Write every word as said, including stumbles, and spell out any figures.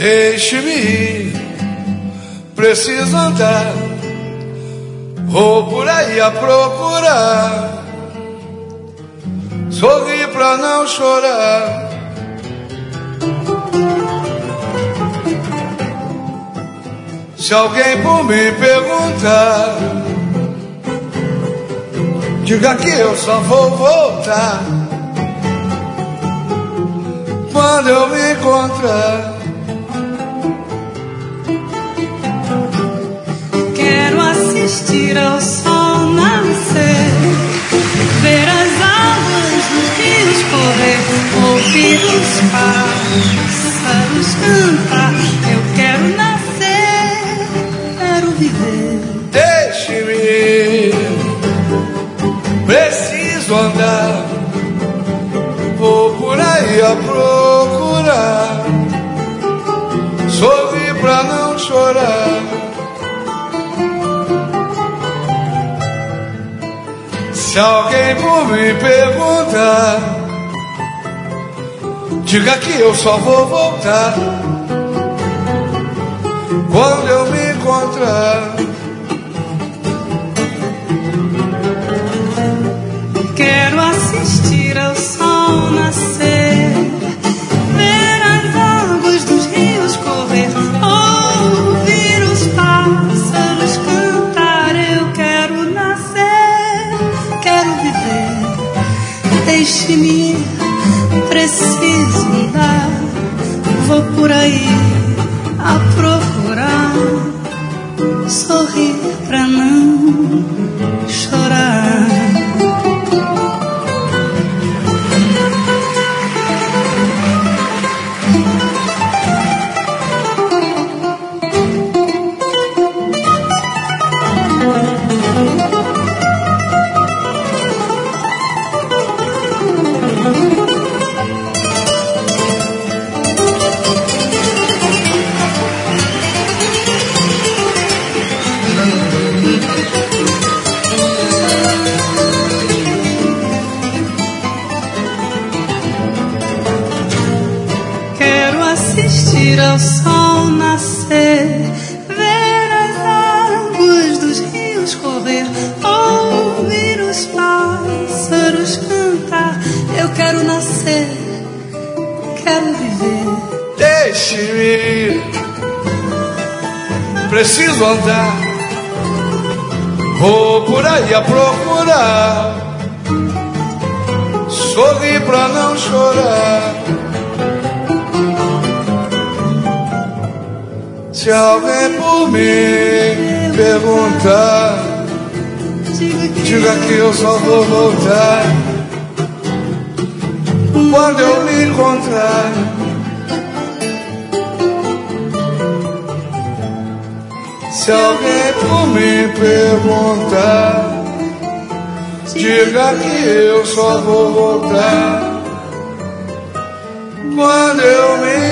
Deixe-me ir, preciso andar, vou por aí a procurar, sorrir pra não chorar. Se alguém por mim perguntar, diga que eu só vou voltar quando eu me encontrar. Quero assistir ao sol nascer, ver as águas dos rios correr, ouvir os pássaros cantar. Eu quero nascer, quero viver. Deixe-me ir, preciso andar, vou por aí a procurar, sorrir pra não chorar. Se alguém por mim perguntar, diga que eu só vou voltar quando eu me encontrar. Quero assistir ao sol nascer, ver as águas dos rios correr, ouvir os pássaros cantar. Eu quero nascer, quero viver. Deixe-me ir, preciso andar, vou por aí a procurar, sorrir pra não chorar. Assistir ao sol nascer, ver as águas dos rios correr, ouvir os pássaros cantar. Eu quero nascer, quero viver. Deixe-me ir, preciso andar, vou por aí a procurar, sorrir pra não chorar. Se alguém por mim perguntar, diga que eu só vou voltar quando eu me encontrar. Se alguém por mim perguntar, diga que eu só vou voltar quando eu me